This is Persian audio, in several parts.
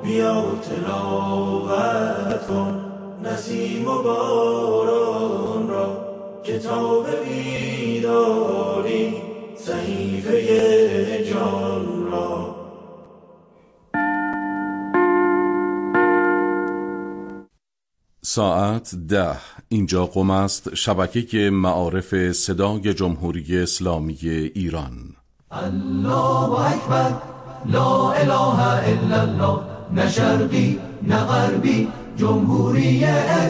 بیا تلاوت کن نسیم و باران را، کتاب بیداری صحیفه جان را. ساعت 10. اینجا قم است، شبکه معارف صدای جمهوری اسلامی ایران. الله اکبر، لا اله الا الله، نه شرقی نه غربی، جمهوری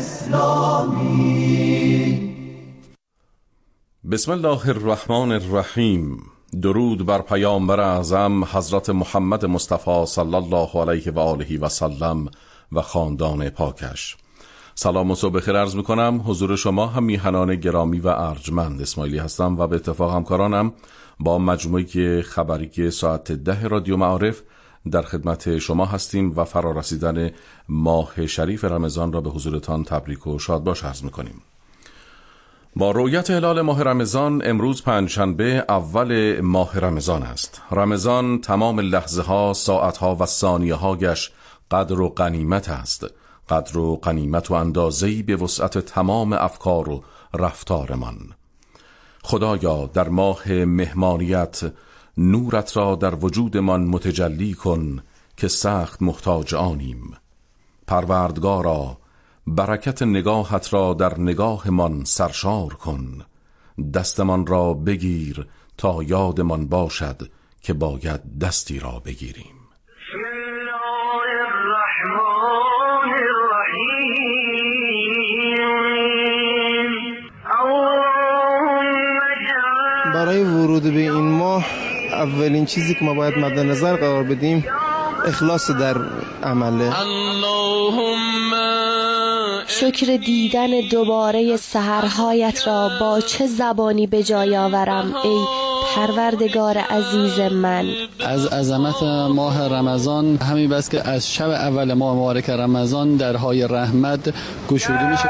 اسلامی. بسم الله الرحمن الرحیم. درود بر پیامبر اعظم حضرت محمد مصطفی صلی الله علیه و آله و سلم و خاندان پاکش. سلام و صبح بخیر عرض میکنم حضور شما هم میهنان گرامی و ارجمند. اسماعیلی هستم و به اتفاق همکارانم با مجموعه خبری ساعت 10 رادیو معارف در خدمت شما هستیم و فرارسیدن ماه شریف رمضان را به حضورتان تبریک و شادباش عرض میکنیم. با رؤیت هلال ماه رمضان امروز پنجشنبه اول ماه رمضان است. رمضان تمام لحظه ها، ساعت ها و ثانیه هایش قدر و غنیمت است. قدر و غنیمت و اندازه‌ای به وسعت تمام افکار و رفتارمان. خدایا در ماه مهمانیت نورت را در وجودمان متجلی کن که سخت محتاج آنیم. پروردگارا برکت نگاهت را در نگاهمان سرشار کن. دستمان را بگیر تا یادمان باشد که باید دستی را بگیریم. برای ورود به این ماه اولین چیزی که ما باید مد نظر قرار بدیم اخلاص در عمله. شکر دیدن دوباره سحرهایت را با چه زبانی به جای آورم ای پروردگار عزیز من. از عظمت ماه رمضان همین بس که از شب اول ماه مبارک رمضان درهای رحمت گشوده میشه.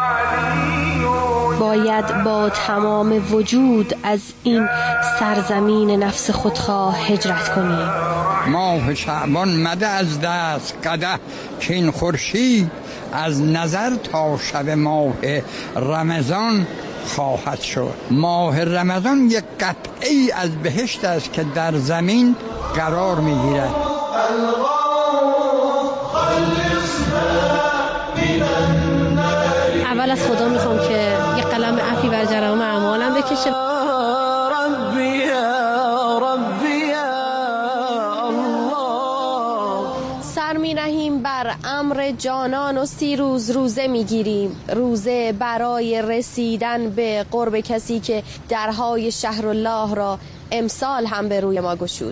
باید با تمام وجود از این سرزمین نفس خودخواه هجرت کنیم. ماه شعبان مده از دست قدح که این خورشید از نظر تا شب ماه رمضان خواهد شد. ماه رمضان یک قطعی از بهشت است که در زمین قرار میگیرد. اول از خدا میخوام که یک قلم عفی بر جرائم اعمالم بکشه. سر می نهیم بر امر جانان و 30 روز روزه می گیریم. روزه برای رسیدن به قرب کسی که درهای شهر الله را امسال هم به روی ما گشود.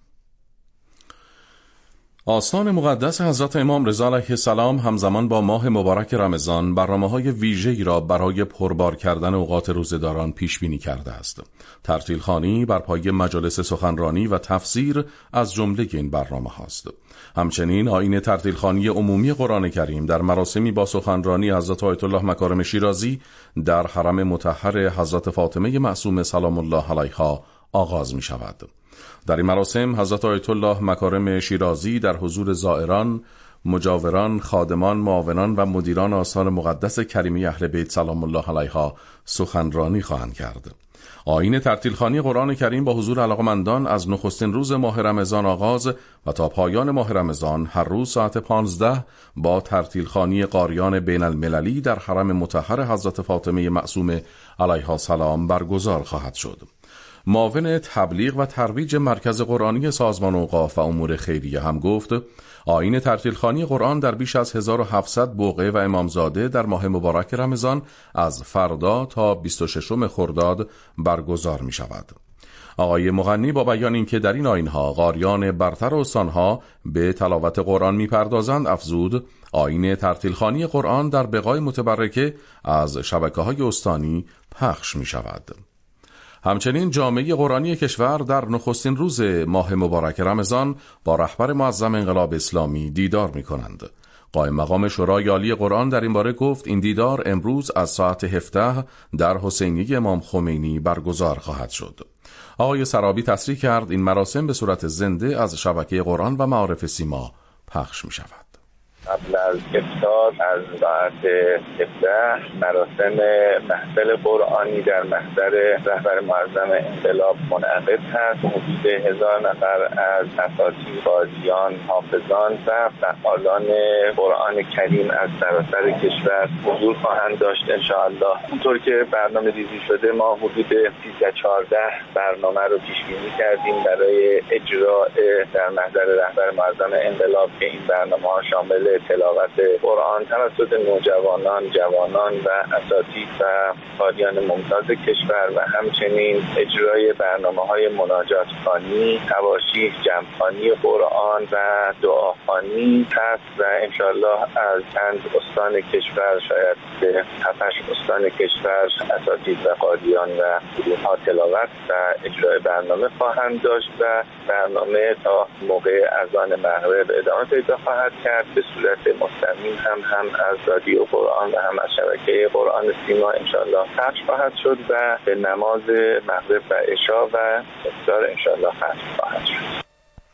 آستان مقدس حضرت امام رضا علیه السلام همزمان با ماه مبارک رمضان برنامه‌های ویژه‌ای را برای پربار کردن اوقات روزه‌داران پیش بینی کرده است. ترتیلخوانی بر پایه مجالس سخنرانی و تفسیر از جمله این برنامه هاست. همچنین آیین ترتیلخوانی عمومی قرآن کریم در مراسمی با سخنرانی حضرت آیت الله مکارم شیرازی در حرم مطهر حضرت فاطمه معصومه سلام الله علیها آغاز می شود. در این مراسم حضرت آیت الله مکارم شیرازی در حضور زائران، مجاوران، خادمان، معاونان و مدیران آثار مقدس کریمه اهل بیت سلام الله علیها سخنرانی خواهند کرد. آیین ترتیلخوانی قرآن کریم با حضور علاقمندان از نخستین روز ماه رمضان آغاز و تا پایان ماه رمضان هر روز ساعت 15 با ترتیلخوانی قاریان بین المللی در حرم مطهر حضرت فاطمه معصومه علیها السلام برگزار خواهد شد. معاون تبلیغ و ترویج مرکز قرآنی سازمان اوقاف و امور خیریه هم گفت آیین ترتیلخوانی قرآن در بیش از 1700 بقعه و امامزاده در ماه مبارک رمضان از فردا تا 26 خرداد برگزار می شود. آقای مغنی با بیان اینکه در این آیین‌ها قاریان برتر استانها به تلاوت قرآن می‌پردازند افزود آیین ترتیلخوانی قرآن در بقاع متبرکه از شبکه‌های استانی پخش می شود. همچنین جامعه قرآنی کشور در نخستین روز ماه مبارک رمضان با رهبر معظم انقلاب اسلامی دیدار می کنند. قائم مقام شورای عالی قرآن در این باره گفت این دیدار امروز از ساعت 17 در حسینیه امام خمینی برگزار خواهد شد. آقای سرابی تصریح کرد این مراسم به صورت زنده از شبکه قرآن و معارف سیما پخش می شود. قبل از افطار از ساعت 17 مراسم محفل قرآنی در محضر رهبر معظم انقلاب منعقد هست. حدود 1000 نفر از اساتید، قاضیان، حافظان و فعالان قرآن کریم از سراسر کشور حضور خواهند داشت انشاءالله. اونطور که برنامه ریزی شده ما حدود 13-14 برنامه رو پیش بینی کردیم برای اجرا در محضر رهبر معظم انقلاب که این برنامه‌ها شامل تلاوت قرآن توسط نوجوانان، جوانان و اساتید و قاریان ممتاز کشور و همچنین اجرای برنامه‌های مناجات خوانی، تواشیح، جمع‌خوانی قرآن و دعاخوانی هست و انشاءالله از چند استان کشور، شاید 7-8 استان کشور، اساتید و قاریان و گروه‌ها تلاوت و اجرای برنامه خواهند داشت و برنامه تا موقع اذان مغرب ادامه پیدا خواهد کرد. به صورت مستقیم هم از رادیو قرآن و هم از شبکه قرآن سیما انشاءالله پخش خواهد شد و به نماز مغرب و عشا و افطار انشاءالله ختم خواهد شد.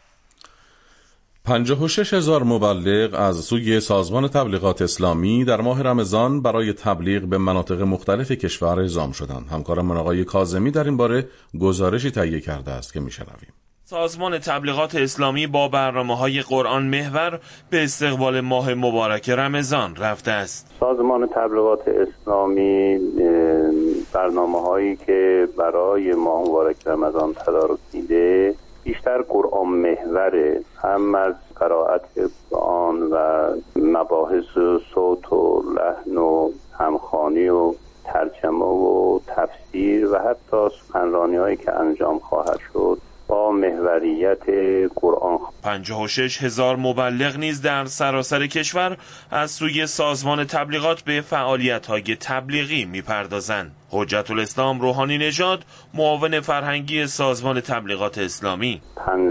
56,000 مبلغ از سوی سازمان تبلیغات اسلامی در ماه رمضان برای تبلیغ به مناطق مختلف کشور اعزام شدند. همکارمان آقای کاظمی در این باره گزارشی تهیه کرده است که میشنویم. سازمان تبلیغات اسلامی با برنامه‌های قرآن محور به استقبال ماه مبارک رمضان رفته است. سازمان تبلیغات اسلامی برنامه‌هایی که برای ماه مبارک رمضان تدارک دیده بیشتر قرآن محوره، هم از قرائت قرآن و مباحث صوت و لحن و همخوانی و ترجمه و تفسیر و حتی سخنرانی‌هایی که انجام خواهد شد با محوریت قرآن. 56,000 مبلغ نیز در سراسر کشور از سوی سازمان تبلیغات به فعالیت‌های تبلیغی می‌پردازند. حجت الاسلام روحانی نژاد، معاون فرهنگی سازمان تبلیغات اسلامی: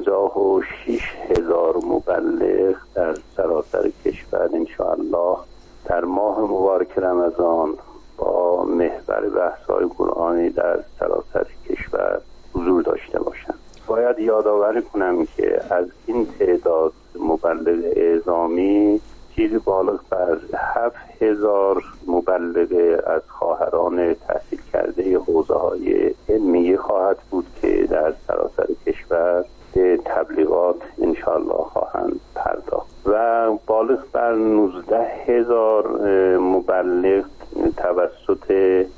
56,000 مبلغ در سراسر کشور انشاءالله در ماه مبارک رمضان با محور بحث‌های قرآنی در سراسر کشور حضور داشته باشند. باید یادآوری کنم که از این تعداد مبلغ اعزامی چیزی بالغ بر 7,000 مبلغ از خواهران تحصیل کرده حوزه‌های علمیه خواهد بود که در سراسر کشور به تبلیغات انشاءالله خواهند پرداخت و بالغ بر 19,000 مبلغ توسط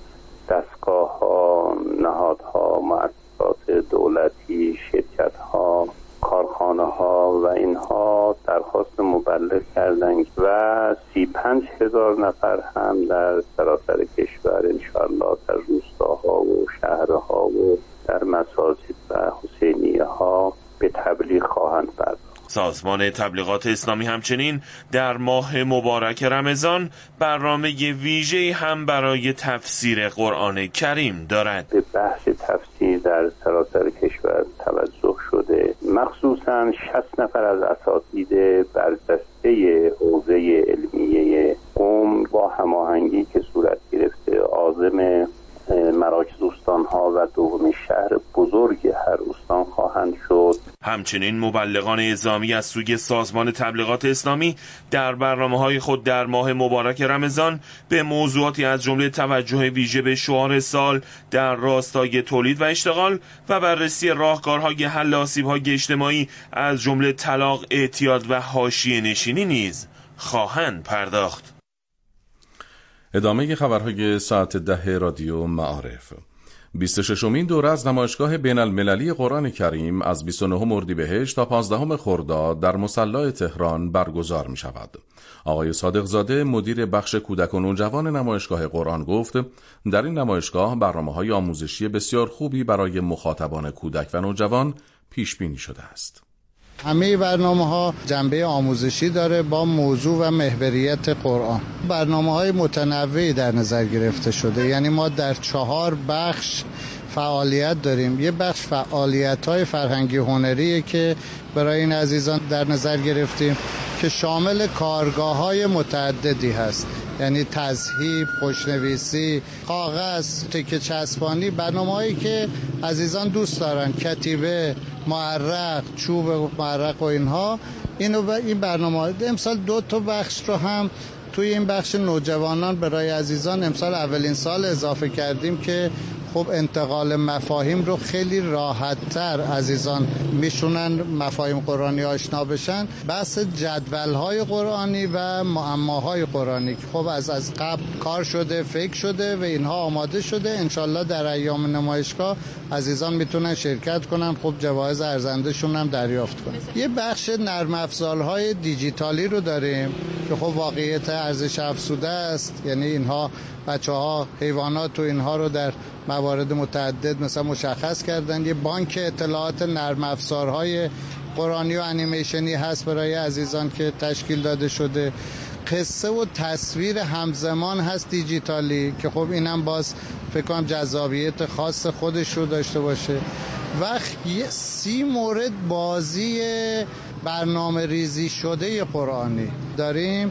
دستگاه‌ها، نهادها، مؤسسات دولتی، شرکت‌ها، کارخانه‌ها و اینها درخواست مبلغ کردند و 35,000 نفر هم در سراسر کشور انشاءالله در روستاها و شهرها و در مساجد و حسینیه‌ها به تبلیغ خواهند پرداخت. سازمان تبلیغات اسلامی همچنین در ماه مبارک رمضان برنامه ویژه‌ای هم برای تفسیر قرآن کریم دارد. به بحث تفسیر در سراسر کشور توجه شده، مخصوصاً 60 نفر از اساتید برجسته حوزه علمیه قم با هماهنگی که صورت گرفته عازم مراکز استان‌ها و دومین شهر بزرگ هر استان خواهند شد. همچنین مبلغان اعزامی از سوی سازمان تبلیغات اسلامی در برنامه‌های خود در ماه مبارک رمضان به موضوعاتی از جمله توجه ویژه به شعار سال در راستای تولید و اشتغال و بررسی راهکارهای حل آسیب‌های اجتماعی از جمله طلاق، اعتیاد و حاشیه نشینی نیز خواهند پرداخت. ادامه خبرهای ساعت 10 رادیو معارف. 26مین دوره از نمایشگاه بین المللی قرآن کریم از 29 اردیبهشت تا 15 خرداد در مصلی تهران برگزار می شود. آقای صادق زاده مدیر بخش کودک و نوجوان نمایشگاه قرآن گفت در این نمایشگاه برنامه‌های آموزشی بسیار خوبی برای مخاطبان کودک و نوجوان پیش بینی شده است. همه برنامه‌ها جنبه آموزشی داره با موضوع و محوریت قرآن. برنامه‌های متنوعی در نظر گرفته شده، یعنی ما در 4 بخش فعالیت داریم. یه بخش فعالیت‌های فرهنگی هنریه که برای این عزیزان در نظر گرفتیم که شامل کارگاه‌های متعددی هست، یعنی تذهیب، خوشنویسی، کاغذ، تکه چسبانی، برنامه‌هایی که عزیزان دوست دارن، کتیبه، معرق، چوب معرق و اینها این برنامه امسال 2 بخش رو هم توی این بخش نوجوانان برای عزیزان امسال اولین سال اضافه کردیم که خب انتقال مفاهیم رو خیلی راحت‌تر عزیزان میشونن مفاهیم قرآنی آشنا بشن. بحث جدول‌های قرآنی و معماهای قرآنی خب از قبل کار شده، فکر شده و اینها آماده شده. انشالله در ایام نمایشگاه عزیزان میتونن شرکت کنن، خب جوایز ارزنده‌شون هم دریافت کنن. یه بخش نرم افزارهای دیجیتالی رو داریم که خب واقعیت ارزش افزوده است، یعنی اینها بچه‌ها حیوانات و اینها رو در موارد متعدد مثلا مشخص کردن. یه بانک اطلاعات نرم افزارهای قرآنی و انیمیشنی هست برای عزیزان که تشکیل داده شده. قصه و تصویر همزمان هست دیجیتالی که خب اینم باز فکر کنم جذابیت خاص خودش رو داشته باشه. و 30 مورد بازی برنامه ریزی شده قرآنی داریم.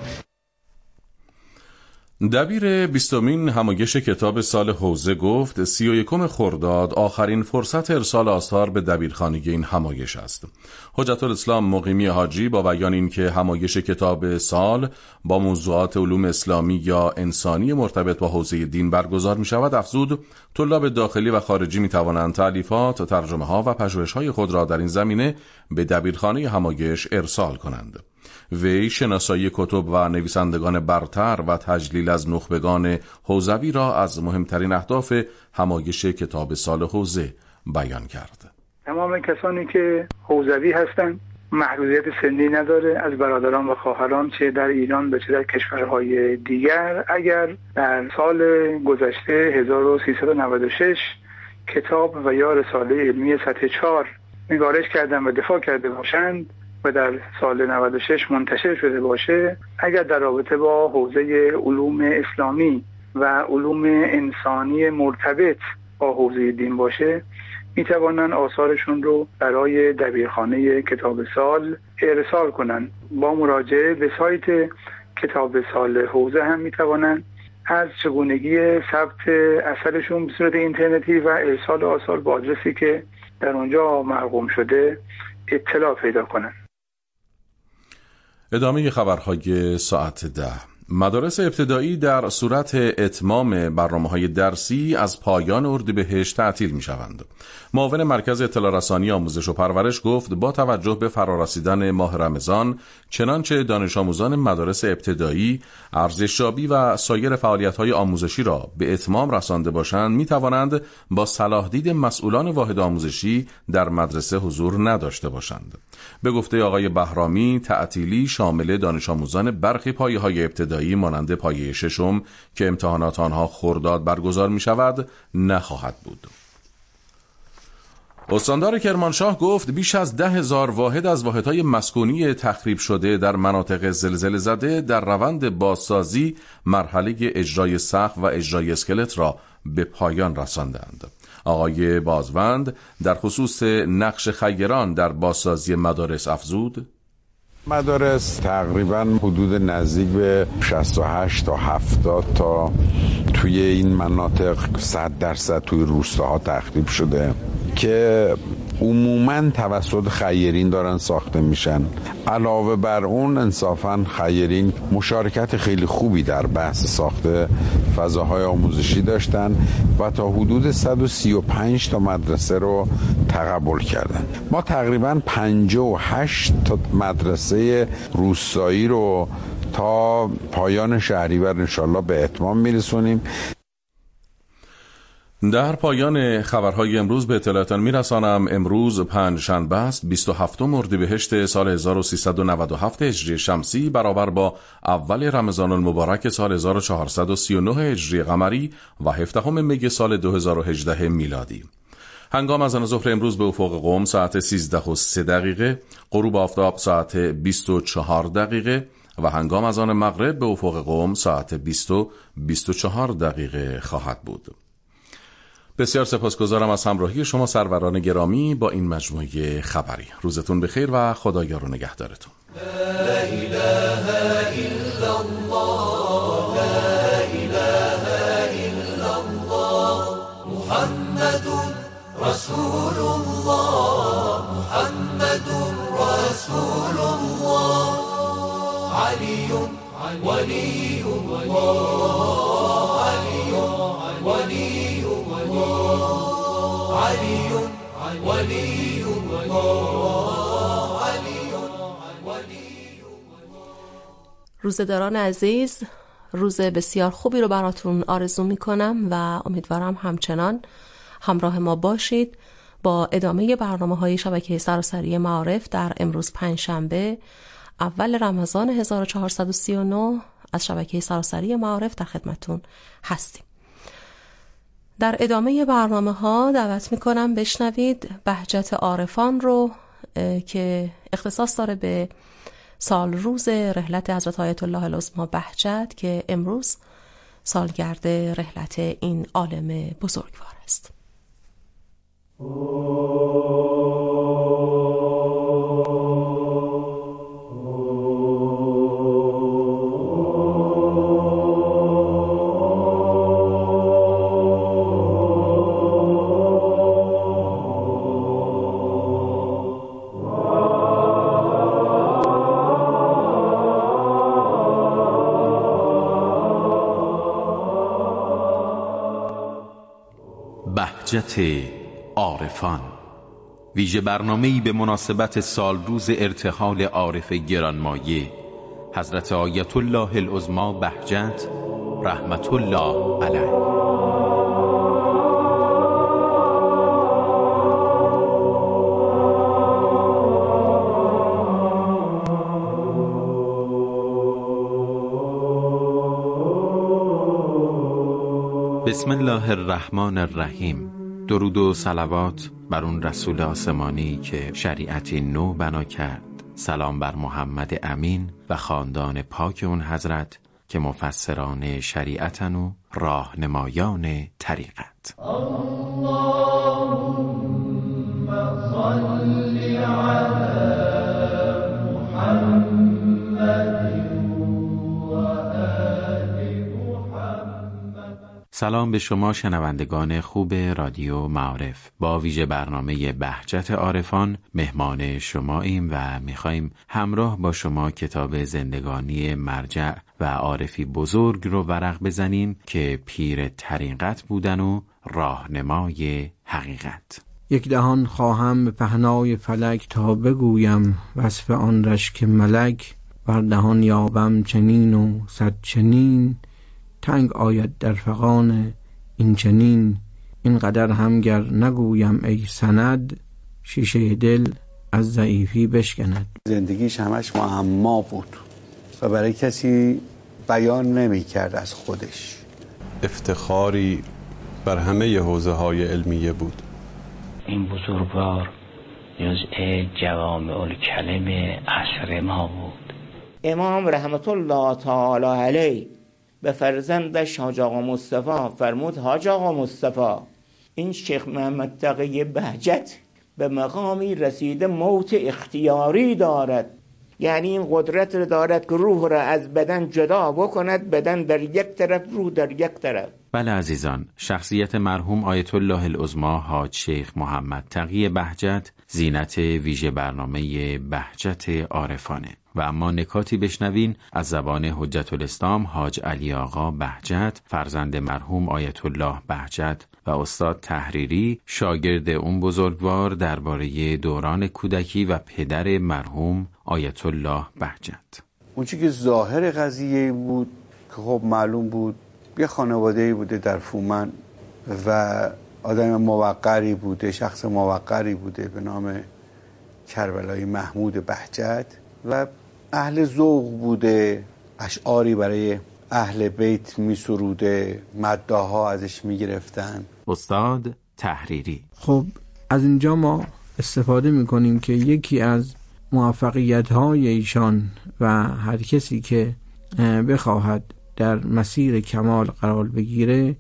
دبیر 20مین همایش کتاب سال حوزه گفت 31 خرداد آخرین فرصت ارسال آثار به دبیرخانه این همایش است. حجت الاسلام مقیمی حاجی با بیان این که همایش کتاب سال با موضوعات علوم اسلامی یا انسانی مرتبط با حوزه دین برگزار می شود افزود طلاب داخلی و خارجی می توانند تألیفات، ترجمه ها و پژوهش‌های خود را در این زمینه به دبیرخانه همایش ارسال کنند. وی شناسایی کتب و نویسندگان برتر و تجلیل از نخبگان حوزوی را از مهمترین اهداف همایش کتاب سال حوزه بیان کرد. تمام کسانی که حوزوی هستند محدودیت سنی نداره، از برادران و خواهران چه در ایران و چه در کشورهای دیگر، اگر در سال گذشته 1396 کتاب و یا رساله علمی سطح 4 نگارش کردن و دفاع کرده باشند و در سال 96 منتشر شده باشه، اگر در رابطه با حوزه علوم اسلامی و علوم انسانی مرتبط با حوزه دین باشه، می توانند آثارشون رو برای دبیرخانه کتاب سال ارسال کنند. با مراجعه به سایت کتاب سال حوزه هم می توانند از چگونگی ثبت اثرشون به صورت اینترنتی و ارسال آثار با آدرسی که در اونجا مرقوم شده اطلاع پیدا کنند. ادامه خبرهای ساعت 10. مدارس ابتدایی در صورت اتمام برنامه‌های درسی از پایان اردیبهشت تعطیل می‌شوند. معاون مرکز اطلاع رسانی آموزش و پرورش گفت با توجه به فرارسیدن ماه رمضان چنانچه دانش آموزان مدارس ابتدایی ارزشیابی و سایر فعالیت‌های آموزشی را به اتمام رسانده باشند می‌توانند با صلاح دید مسئولان واحد آموزشی در مدرسه حضور نداشته باشند. به گفته آقای بهرامی تعطیلی شامل دانش آموزان برخی پایه‌های ابتدایی مانند پایه ششم که امتحانات آنها خرداد برگزار می شود نخواهد بود. استاندار کرمانشاه گفت بیش از 10,000 واحد از واحدهای مسکونی تخریب شده در مناطق زلزله زده در روند بازسازی مرحله اجرای سقف و اجرای اسکلت را به پایان رساندند. آقای بازوند در خصوص نقش خیران در بازسازی مدارس افزود مدارس تقریبا حدود نزدیک به 68 تا 70 تا توی این مناطق 100% توی روستاها تخریب شده که عموماً توسط خیرین دارن ساخته میشن. علاوه بر اون انصافاً خیرین مشارکت خیلی خوبی در بحث ساخت فضاهای آموزشی داشتن و تا حدود 135 تا مدرسه رو تقبل کردن. ما تقریباً 58 تا مدرسه روستایی رو تا پایان شهریور انشالله به اتمام میرسونیم. در پایان خبرهای امروز به اطلاعتان میرسانم امروز پنجشنبه است 27 اردیبهشت سال 1397 هجری شمسی برابر با اول رمضان المبارک سال 1439 هجری قمری و 17 می سال 2018 میلادی. هنگام اذان ظهر امروز به افق قم ساعت 13:03 غروب آفتاب ساعت 24 و هنگام اذان مغرب به افق قم ساعت 20:24 خواهد بود. بسیار سپاسگزارم از همراهی شما سروران گرامی با این مجموعه خبری. روزتون بخیر و خدایار و نگهدارتون. لا اله الا الله لا اله الا الله محمد رسول الله محمد رسول الله علي ولي الله علي ولي الله علي ولي الله علي ولي. روزه‌داران عزیز، روز بسیار خوبی رو براتون آرزو میکنم و امیدوارم همچنان همراه ما باشید با ادامه برنامه‌های شبکه سراسری معارف در امروز پنجشنبه اول رمضان 1439 از شبکه سراسری معارف در خدمتون هستیم. در ادامه برنامه‌ها دعوت میکنم بشنوید بهجت عارفان رو که اختصاص داره به سال روز رحلت حضرت آیت الله العظمی بهجت که امروز سالگرد رحلت این عالم بزرگوار است. بهجت عارفان، ویژه برنامه‌ای به مناسبت سال روز ارتحال عارف گرانمایه حضرت آیت الله العظمی بهجت رحمت الله علیه. بسم الله الرحمن الرحیم. درود و صلوات بر اون رسول آسمانی که شریعتی نو بنا کرد. سلام بر محمد امین و خاندان پاک اون حضرت که مفسران شریعتن و راهنمایان طریقت. اللهم صل علی محمد. سلام به شما شنوندگان خوب رادیو معارف. با ویژه برنامه بهجت عارفان مهمان شماییم و میخواییم همراه با شما کتاب زندگانی مرجع و عارفی بزرگ رو ورق بزنیم که پیر طریقت بودن و راهنمای حقیقت. یک دهان خواهم به پهنای فلک تا بگویم وصف آن رشک ملک. بر دهان یابم چنین و صد چنین، تنگ آید در فغان این چنین. اینقدر همگر نگویم ای سند، شیشه دل از ضعیفی بشکند. زندگیش همش معما بود و برای کسی بیان نمی کرد از خودش. افتخاری بر همه حوزه‌های علمیه بود. این بزرگوار جزء جوامع الکلم عصر ما بود. امام رحمت الله تعالی علیه به فرزندش حاج آقا مصطفی فرمود حاج آقا مصطفی، این شیخ محمد تقی بهجت به مقامی رسیده موت اختیاری دارد، یعنی این قدرت رو دارد که روح را از بدن جدا بکند، بدن در یک طرف، روح در یک طرف. بله عزیزان، شخصیت مرحوم آیت الله العظمی حاج شیخ محمد تقی بهجت زینت ویژه برنامه بهجت عارفانه. و اما نکاتی بشنوین از زبان حجت الاسلام حاج علی آقا بهجت، فرزند مرحوم آیت الله بهجت و استاد تحریری، شاگرد اون بزرگوار، درباره دوران کودکی و پدر مرحوم آیت الله بهجت. اون چیزی که ظاهر قضیه بود که خب معلوم بود یه خانواده‌ای بوده در فومن و آدم موقری بوده، شخص موقری بوده به نام کربلایی محمود بهجت و اهل ذوق بوده، اشعاری برای اهل بیت می سروده، مداح‌ها ازش می گرفتن. استاد تحریری: خب از اینجا ما استفاده می کنیم که یکی از موفقیت‌های ایشان و هر کسی که بخواهد در مسیر کمال قرار بگیره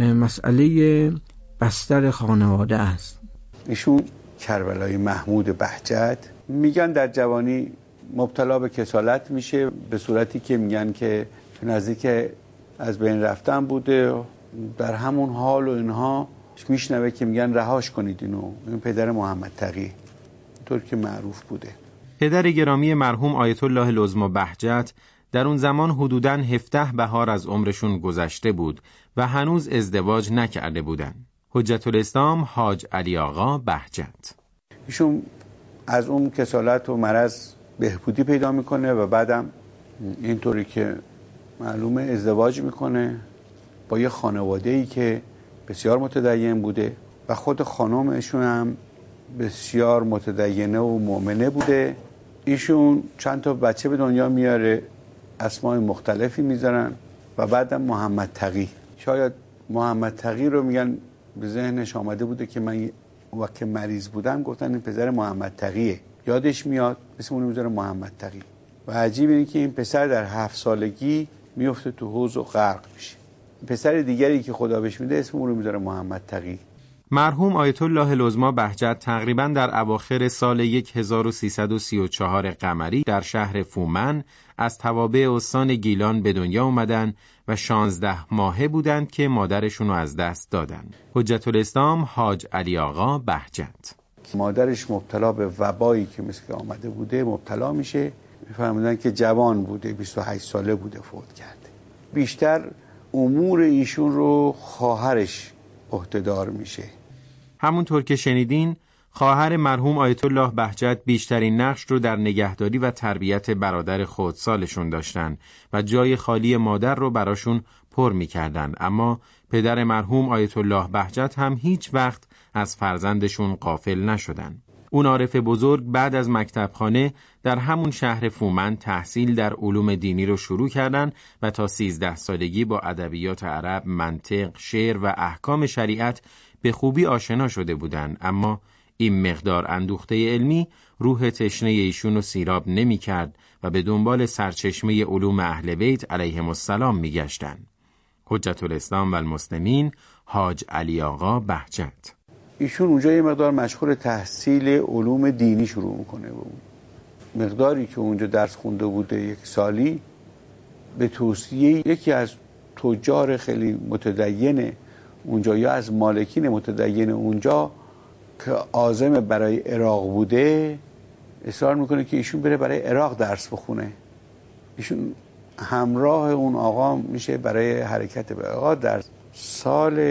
مسئله بستر خانواده است. ایشون کربلایی محمود بهجت میگن در جوانی مبتلا به کسالت میشه، به صورتی که میگن که نزدیک از بین رفتن بوده. در همون حال و اینها میشنوه که میگن رهاش کنید اینو. این پدر محمد تقی طور که معروف بوده. پدر گرامی مرحوم آیت الله العظمی بهجت در اون زمان حدوداً 17 بهار از عمرشون گذشته بود و هنوز ازدواج نکرده بودن. حجت الاسلام حاج علی آقا بهجت ایشون از اون کسالت و مرض بهبودی پیدا میکنه و بعدم اینطوری که معلومه ازدواج میکنه با یه خانواده‌ای که بسیار متدین بوده و خود خانمشون هم بسیار متدینه و مؤمنه بوده. ایشون چند تا بچه به دنیا میاره، اسمای مختلفی میذارن و بعدم محمد تقی. شاید محمد تقی رو میگن به ذهنش آمده بوده که من وقتی مریض بودم گفتن این پسر محمد تقیه، یادش میاد اسمونو میذاره محمد تقی. و عجیب اینه که این پسر در 7 سالگی میفته تو حوض و غرق میشه. پسر دیگری که خدا بهش میده اسمونو میذاره محمد تقی. مرحوم آیت الله العظمی بهجت تقریباً در اواخر سال 1334 قمری در شهر فومن از توابع استان گیلان به دنیا اومدن و 16 ماهه بودند که مادرشون رو از دست دادن. حجت الاسلام حاج علی آقا بهجت مادرش مبتلا به وبایی که مثل که آمده بوده مبتلا میشه، میفهمیدن که جوان بوده، 28 ساله بوده فوت کرده. بیشتر امور ایشون رو خواهرش عهده‌دار میشه. همونطور که شنیدین خواهر مرحوم آیت الله بهجت بیشترین نقش رو در نگهداری و تربیت برادر خردسالشون داشتن و جای خالی مادر رو براشون پر می‌کردن، اما پدر مرحوم آیت الله بهجت هم هیچ وقت از فرزندشون غافل نشدن. اون عارف بزرگ بعد از مکتبخانه در همون شهر فومن تحصیل در علوم دینی رو شروع کردن و تا 13 سالگی با ادبیات عرب، منطق، شعر و احکام شریعت به خوبی آشنا شده بودند، اما این مقدار اندوخته علمی روح تشنه ایشون رو سیراب نمی کرد و به دنبال سرچشمه علوم اهل بیت علیهم السلام می گشتن. حجت الاسلام و المسلمین حاج علی آقا بهجت ایشون اونجا یه مقدار مشغول تحصیل علوم دینی شروع میکنه و مقداری که اونجا درس خونده بوده 1 سالی به توصیه یکی از تجار خیلی متدین اونجا یا از مالکین متدین اونجا که عازم برای عراق بوده اصرار میکنه که ایشون بره برای عراق درس بخونه. ایشون همراه اون آقا میشه برای حرکت به عراق در سال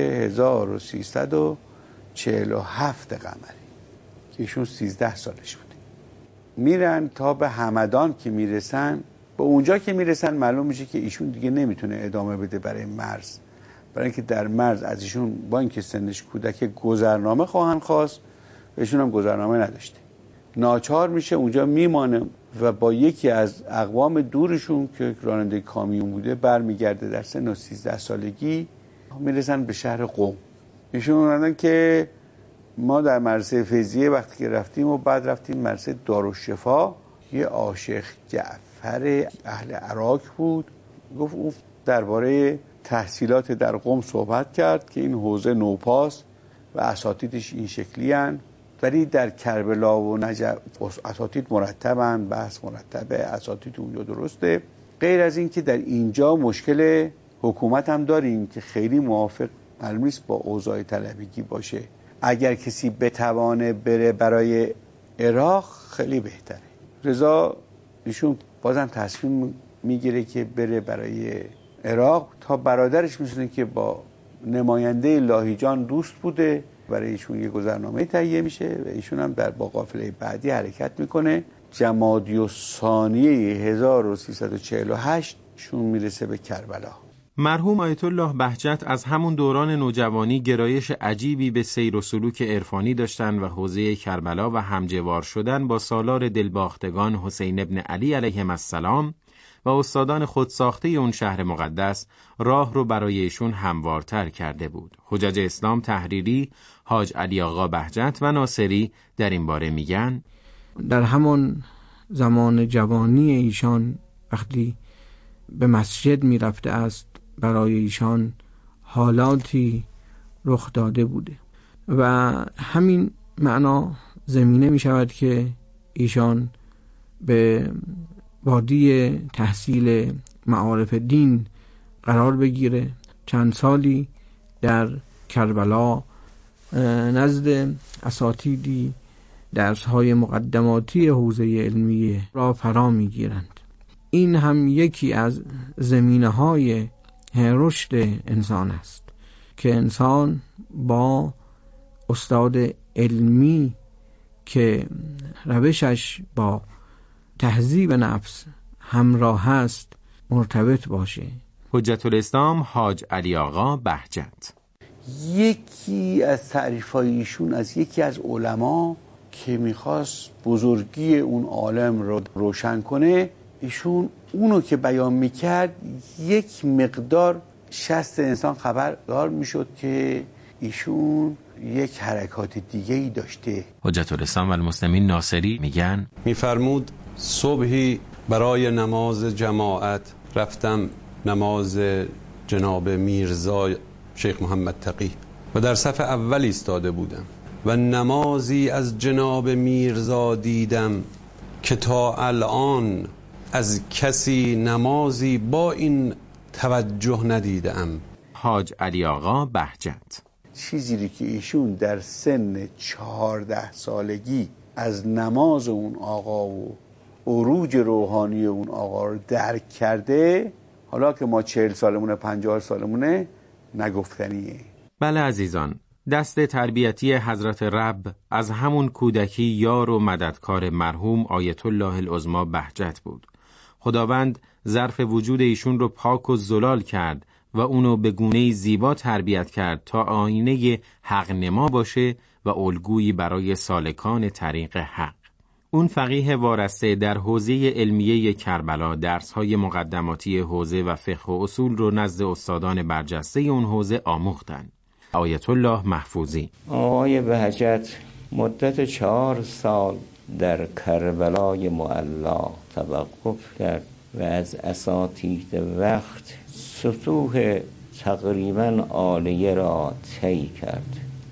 1347 قمری که ایشون 13 سالش بوده. میرن تا به همدان که میرسن، به اونجا که میرسن معلوم میشه که ایشون دیگه نمیتونه ادامه بده برای مرز، برای اینکه در مرز از ایشون با اینکه سنش کودک گذرنامه خواهند خواست، ایشون هم گذرنامه نداشته. ناچار میشه اونجا میمانه و با یکی از اقوام دورشون که راننده کامیون بوده برمیگرده در سن 13 سالگی میرسن به شهر قم. ایشون اومدن که ما در مدرسه فیضیه وقتی که رفتیم و بعد رفتیم مدرسه دارالشفا، یه آشیخ جعفر اهل عراق بود، گفت اون درباره تحصیلات در قم صحبت کرد که این حوزه نوپاس و اساتیدش این شکلی هن، ولی در کربلا و نجف اساتید مرتبن، بحث مرتبه، اساتید اونجا درسته. غیر از این که در اینجا مشکل حکومت هم داریم که خیلی موافق معلوم نیست با اوضاع طلبگی باشه. اگر کسی بتوانه بره برای عراق خیلی بهتره. رضا ایشون بازم تصمیم میگیره که بره برای عراق تا برادرش میشونه که با نماینده لاهیجان دوست بوده، برای ایشون یه گذرنامه تهیه میشه و ایشون هم با قافله بعدی حرکت میکنه. جمادی الثانیه 1348 شون میرسه به کربلا. مرحوم آیت الله بهجت از همون دوران نوجوانی گرایش عجیبی به سیر و سلوک عرفانی داشتن و حوزه کربلا و همجوار شدن با سالار دلباختگان حسین ابن علی علیهم السلام و استادان خودساخته اون شهر مقدس راه رو برای ایشون هموارتر کرده بود. حجج اسلام تحریری، حاج علی آقا بهجت و ناصری در این باره میگن در همون زمان جوانی ایشان وقتی به مسجد میرفته است برای ایشان حالاتی رخ داده بوده و همین معنا زمینه می شود که ایشان به وادی تحصیل معارف دین قرار بگیره. چند سالی در کربلا نزد اساتیدی درس‌های مقدماتی حوزه علمیه را فرا می‌گیرند. این هم یکی از زمینه‌های رشد انسان است که انسان با استاد علمی که روشش با تهذیب نفس همراه است مرتبط باشه. حجت الاسلام حاج علی آقا بهجت: یکی از تعریف‌های ایشون از یکی از علما که میخواست بزرگی اون عالم رو روشن کنه، ایشون اونو که بیان میکرد یک مقدار شست انسان خبردار میشد که ایشون یک حرکات دیگه ای داشته. حجت الاسلام و المسلمین ناصری میگن میفرمود صبحی برای نماز جماعت رفتم نماز جناب میرزا شیخ محمد تقی و در صف اول ایستاده بودم و نمازی از جناب میرزا دیدم که تا الان از کسی نمازی با این توجه ندیدم. حاج علی آقا بهجت: چیزی که ایشون در سن 14 سالگی از نماز اون آقا و عروج روحانی اون آقا رو درک کرده، حالا که ما 40 سالمونه 50 سالمونه نگفتنیه. بله عزیزان، دست تربیتی حضرت رب از همون کودکی یار و مددکار مرحوم آیت الله العظما بهجت بود. خداوند ظرف وجود ایشون رو پاک و زلال کرد و اونو به گونه‌ای زیبا تربیت کرد تا آینه حق نما باشه و الگویی برای سالکان طریق حق. اون فقیه وارسته در حوزه علمیه کربلا درس‌های مقدماتی حوزه و فقه و اصول رو نزد استادان برجسته اون حوزه آموختن. آیت الله محفوظی: آقای بهجت مدت 4 سال در کربلای معلا توقف کرد و از اساتید وقت سطوح تقریبا عالیه را طی کرد.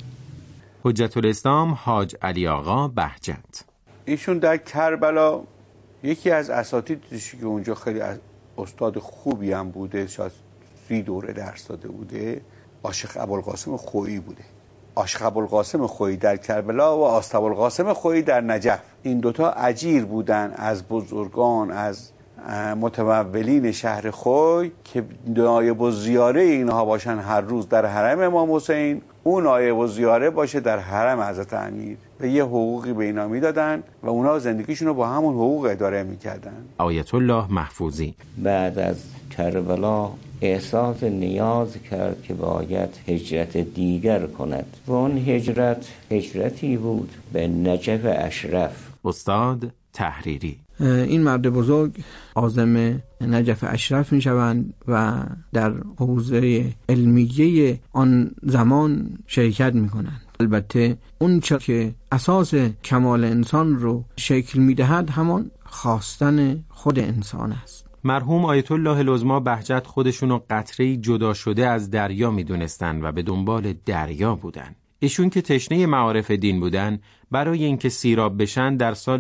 حجت الاسلام حاج علی آقا بهجت: ایشون در کربلا یکی از اساتید که اونجا خیلی استاد خوبی هم بوده، شاید 30 دوره درس داده بوده، عاشق ابوالقاسم خویی بوده. عاشق ابوالقاسم خویی در کربلا و آست ابوالقاسم خویی در نجف، این دوتا اجیر بودن از بزرگان، از متمولین شهر خوی که نایب الزیاره اینها باشن هر روز در حرم امام حسین، اون نایب الزیاره باشه در حرم حضرت امیر و یه حقوقی به اینا میدادن و اونا زندگیشون رو با همون حقوق اداره میکردن. آیت الله محفوظی: بعد از کربلا احساس نیاز کرد که باید هجرت دیگر کند و اون هجرتی بود به نجف اشرف. استاد تحریری: این مرد بزرگ عازم نجف اشرف می شوند و در حوزه علمیه آن زمان شرکت می کنند. البته اون چه که اساس کمال انسان رو شکل می دهد همان خواستن خود انسان است. مرحوم آیت الله العظما بهجت خودشونو قطره‌ای جدا شده از دریا می دونستن و به دنبال دریا بودن. ایشون که تشنه معارف دین بودن، برای اینکه سیراب بشن در سال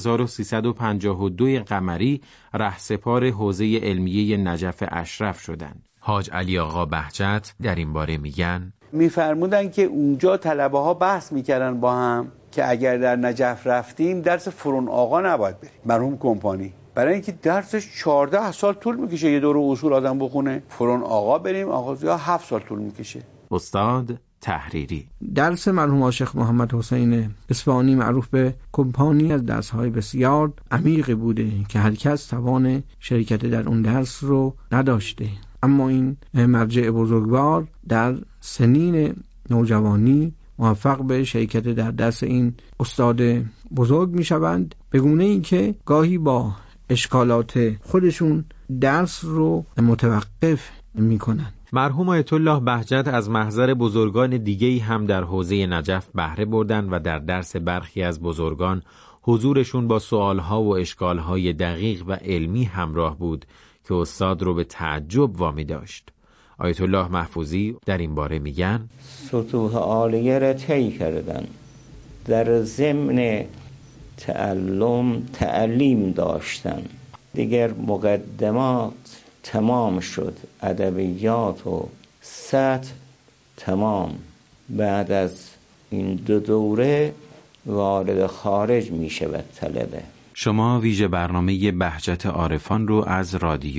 1352 قمری رهسپار حوزه علمیه نجف اشرف شدن. حاج علی آقا بهجت در این باره میفرمودن که اونجا طلبه ها بحث میکردن با هم که اگر در نجف رفتیم درس فرون آقا نباید بریم، مرحوم کمپانی، برای اینکه درسش 14 سال طول میکشه یه دوره اصول آدم بخونه، فرون آقا بریم آقا یا 7 سال طول میکشه. استاد تحریری: درس مرحوم شیخ محمد حسین اصفهانی معروف به کمپانی از درس‌های بسیار عمیقی بوده که هر کس توان شرکت در اون درس رو نداشته، اما این مرجع بزرگوار در سنین نوجوانی موفق به شرکت در درس این استاد بزرگ میشوند، به گونه‌ای که گاهی با اشکالات خودشون درس رو متوقف میکنند. مرحوم آیت الله بهجت از محضر بزرگان دیگه‌ای هم در حوزه نجف بهره بردند و در درس برخی از بزرگان حضورشون با سوالها و اشکالهای دقیق و علمی همراه بود که استاد رو به تعجب وامی داشت. آیت الله محفوظی در این باره میگن: سطوح عالیه را طی کردن، در ضمن تعلیم داشتن، دیگر مقدمات تمام شد، ادبیات و سطح تمام. بعد از این 2 دوره وارد خارج می شود طلبه. شما ویژه برنامه بهجت عارفان رو از رادیو